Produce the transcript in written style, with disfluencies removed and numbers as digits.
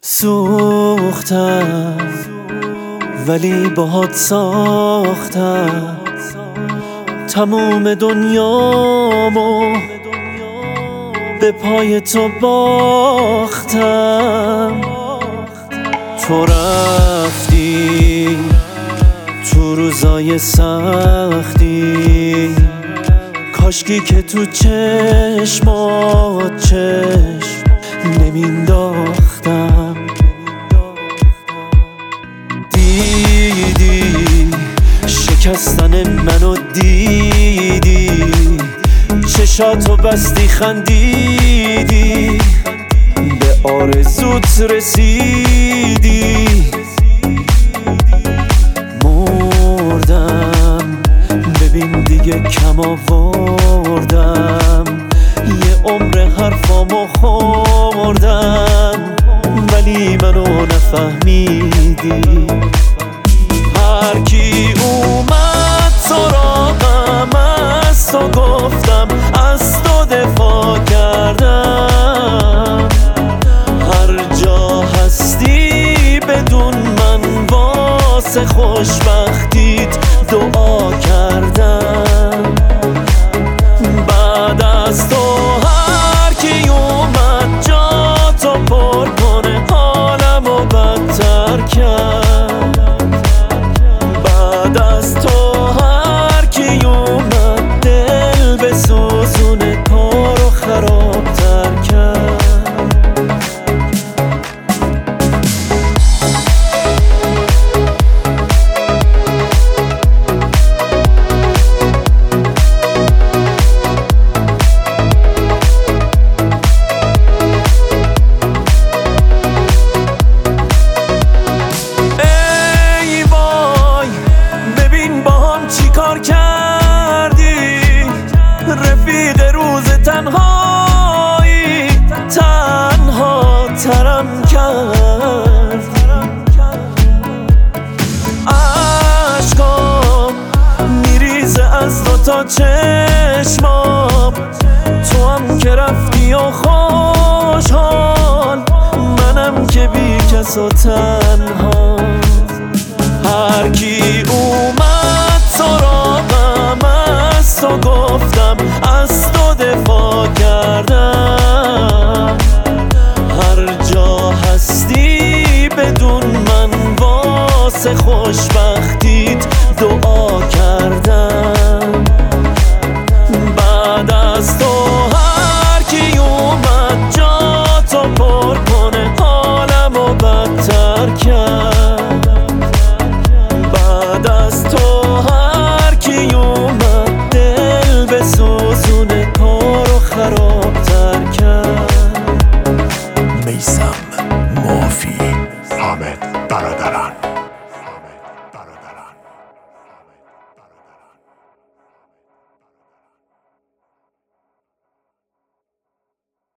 سوختم ولی باهات ساختم تموم دنیامو به پای تو باختم. تو رفتی تو روزای سختی، کاشکی که تو چشمات چشم نمینداختم. دیدی شکستن منو، دیدی چشاتو بستی خندیدی، به آرزوت رسیدی. مردم ببین دیگه کم آوردم، یه عمر حرفامو خوردم ولی منو نفهمیدی. هر کی اومد سراغم از تو گفتم، از تو دفاع کردم. هر جا هستی بدون من واسه خوشبختیت دعا کردم. بعد از تو هر کی اومد جا تو پر کنه، حالمو بدتر کرد. بعد از تو هر کی اومد دل بسوزونه، کارو خرابتر کرد. چیکار کردی رفیق روز تنهایی، تنها ترم کرد. عشقام میریزه از دوتا چشمام، تو هم که رفتی و خوشحال، منم که بی کس و تنها. هر کی اومد سراغم از تو گفتم، از تو دفاع کردم. هر جا هستی بدون من واسه خوشبختیت دعا